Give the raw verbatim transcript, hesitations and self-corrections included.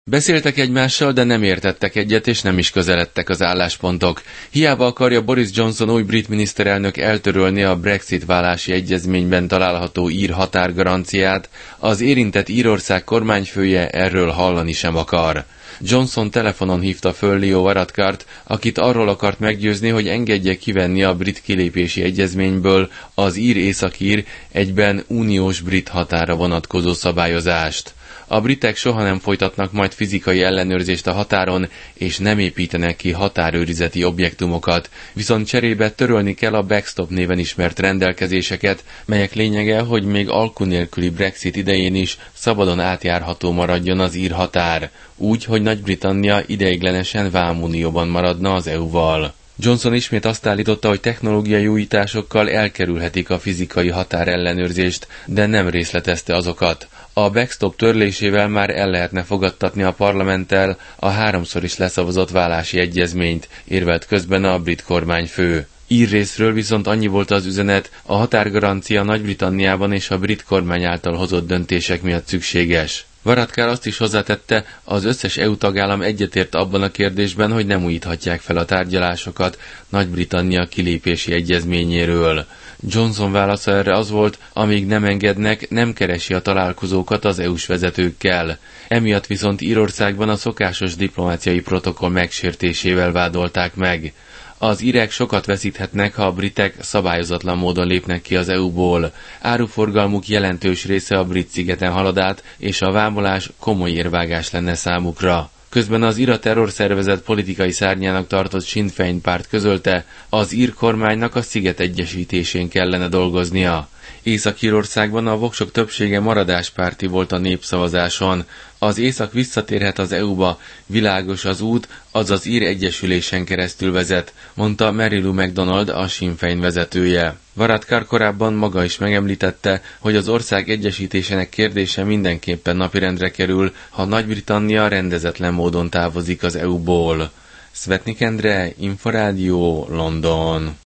Beszéltek egymással, de nem értettek egyet, és nem is közeledtek az álláspontok. Hiába akarja Boris Johnson új brit miniszterelnök eltörölni a Brexit válási egyezményben található ír határgaranciát, az érintett Írország kormányfője erről hallani sem akar. Johnson telefonon hívta föl Leo Varadkart, akit arról akart meggyőzni, hogy engedje kivenni a brit kilépési egyezményből az ír-északír, egyben uniós brit határa vonatkozó szabályozást. A britek soha nem folytatnak majd fizikai ellenőrzést a határon, és nem építenek ki határőrizeti objektumokat, viszont cserébe törölni kell a backstop néven ismert rendelkezéseket, melyek lényege, hogy még alku nélküli Brexit idején is szabadon átjárható maradjon az ír határ, úgy, hogy Nagy-Britannia ideiglenesen vámunióban maradna az é u-val. Johnson ismét azt állította, hogy technológiai újításokkal elkerülhetik a fizikai határellenőrzést, de nem részletezte azokat. A backstop törlésével már el lehetne fogadtatni a parlamenttel a háromszor is leszavazott válási egyezményt, érvelt közben a brit kormányfő. Ír részről viszont annyi volt az üzenet, a határgarancia Nagy-Britanniában és a brit kormány által hozott döntések miatt szükséges. Varadkar azt is hozzátette, az összes é u tagállam egyetért abban a kérdésben, hogy nem újíthatják fel a tárgyalásokat Nagy-Britannia kilépési egyezményéről. Johnson válasza erre az volt, amíg nem engednek, nem keresi a találkozókat az é u-s vezetőkkel. Emiatt viszont Írországban a szokásos diplomáciai protokoll megsértésével vádolták meg. Az írek sokat veszíthetnek, ha a britek szabályozatlan módon lépnek ki az é u-ból. Áruforgalmuk jelentős része a brit szigeten halad át, és a vámolás komoly érvágás lenne számukra. Közben az IRA terrorszervezet politikai szárnyának tartott Sinn Féin párt közölte, az ír kormánynak a sziget egyesítésén kellene dolgoznia. Észak-Írországban a voksok többsége maradáspárti volt a népszavazáson. Az észak visszatérhet az é u-ba, világos az út, az az ír egyesülésen keresztül vezet, mondta Mary Lou McDonald, a Sinn Féin vezetője. Varadkar korábban maga is megemlítette, hogy az ország egyesítésének kérdése mindenképpen napirendre kerül, ha Nagy-Britannia rendezetlen módon távozik az é u-ból. Svetnik Endre, Inforádió, London.